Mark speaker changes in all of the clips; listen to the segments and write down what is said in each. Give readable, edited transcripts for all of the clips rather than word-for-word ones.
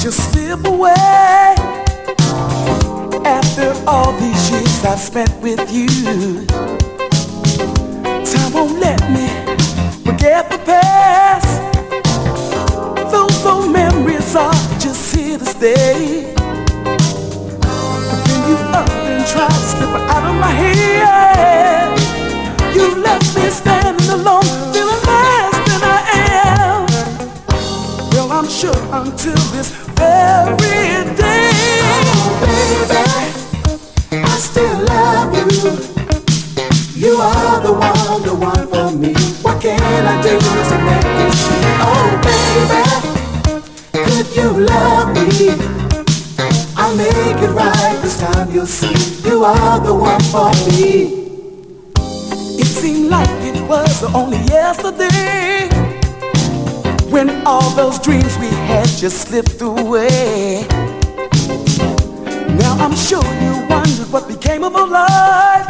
Speaker 1: just slip away. After all these years I've spent with you, time won't let me forget the past. Those old memories are just here to stay. When you up and try to slip out of my head, you left me standing alone, feeling less than I am. Well, I'm sure until this very day, baby, I still love you. You are the one for me. What can I do to make you see? Oh, baby, could you love me? I'll make it right this time, you'll see. You are the one for me. It seemed like it was only yesterday when all those dreams we had just slipped away. Now I'm sure you wondered what became of our life.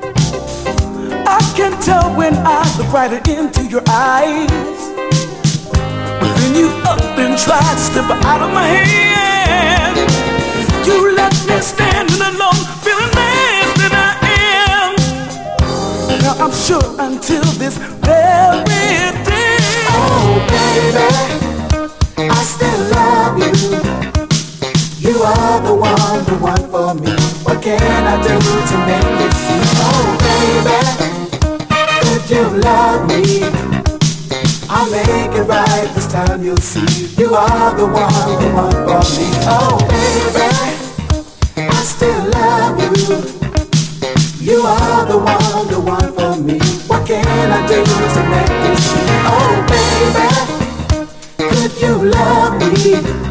Speaker 1: I can tell when I look right into your eyes. But then you up and tried to slip out of my hand. You left me standing alone, feeling less than I am. Now I'm sure until this very day, oh baby, I still love you. You are the one for me. What can I do to make you see? Oh baby, could you love me? I'll make it right this time, you'll see. You are the one for me. Oh baby, I still love you. You are the one for me. What can I do to make you see? Oh baby, could you love me?